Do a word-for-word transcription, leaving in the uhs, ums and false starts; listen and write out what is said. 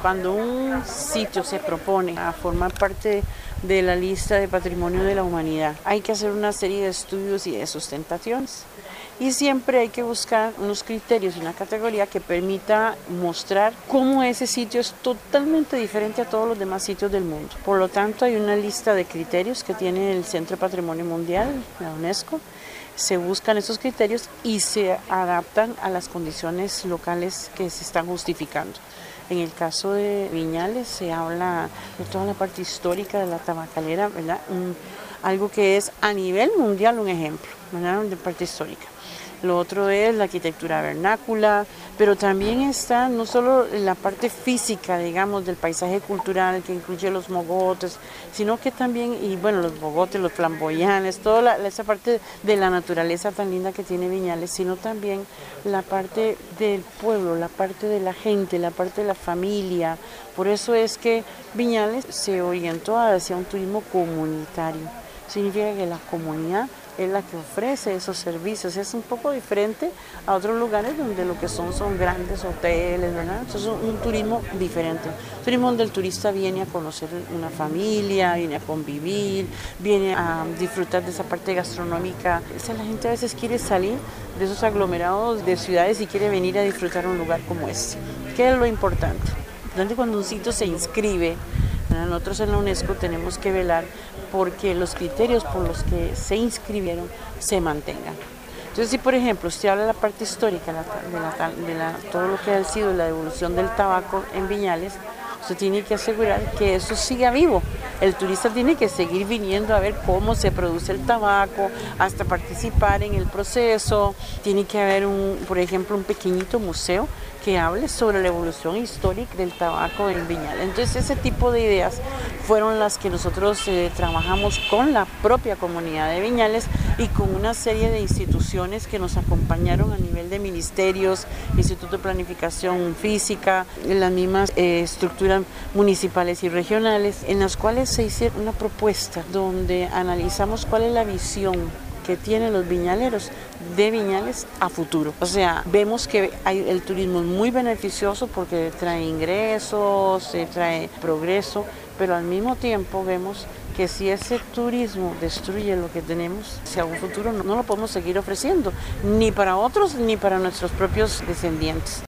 Cuando un sitio se propone a formar parte de la lista de Patrimonio de la Humanidad, hay que hacer una serie de estudios y de sustentaciones. Y siempre hay que buscar unos criterios y una categoría que permita mostrar cómo ese sitio es totalmente diferente a todos los demás sitios del mundo. Por lo tanto, hay una lista de criterios que tiene el Centro de Patrimonio Mundial, la UNESCO. Se buscan esos criterios y se adaptan a las condiciones locales que se están justificando. En el caso de Viñales se habla de toda la parte histórica de la tabacalera, ¿verdad? Un, algo que es a nivel mundial un ejemplo, ¿verdad? De parte histórica. Lo otro es la arquitectura vernácula, pero también está no solo la parte física, digamos, del paisaje cultural que incluye los mogotes, sino que también, y bueno, los mogotes, los flamboyanes, toda la, esa parte de la naturaleza tan linda que tiene Viñales, sino también la parte del pueblo, la parte de la gente, la parte de la familia. Por eso es que Viñales se orientó hacia un turismo comunitario. Significa que la comunidad es la que ofrece esos servicios. Es un poco diferente a otros lugares donde lo que son son grandes hoteles, ¿verdad? Entonces es un, un turismo diferente. Un turismo donde el turista viene a conocer una familia, viene a convivir, viene a disfrutar de esa parte gastronómica. O sea, la gente a veces quiere salir de esos aglomerados de ciudades y quiere venir a disfrutar un lugar como este. ¿Qué es lo importante? Cuando un sitio se inscribe, nosotros en la UNESCO tenemos que velar porque los criterios por los que se inscribieron se mantengan. Entonces, si por ejemplo usted habla de la parte histórica, de, la, de la, todo lo que ha sido la evolución del tabaco en Viñales, usted tiene que asegurar que eso siga vivo. El turista tiene que seguir viniendo a ver cómo se produce el tabaco, hasta participar en el proceso. Tiene que haber, un, por ejemplo, un pequeñito museo que hable sobre la evolución histórica del tabaco en Viñales. Entonces, ese tipo de ideas fueron las que nosotros eh, trabajamos con la propia comunidad de Viñales y con una serie de instituciones que nos acompañaron a nivel de ministerios, Instituto de Planificación Física, las mismas eh, estructuras municipales y regionales, en las cuales se hicieron una propuesta donde analizamos cuál es la visión que tienen los viñaleros de Viñales a futuro. O sea, vemos que hay, el turismo es muy beneficioso porque trae ingresos, trae progreso, pero al mismo tiempo vemos que si ese turismo destruye lo que tenemos, hacia un futuro no, no lo podemos seguir ofreciendo, ni para otros ni para nuestros propios descendientes.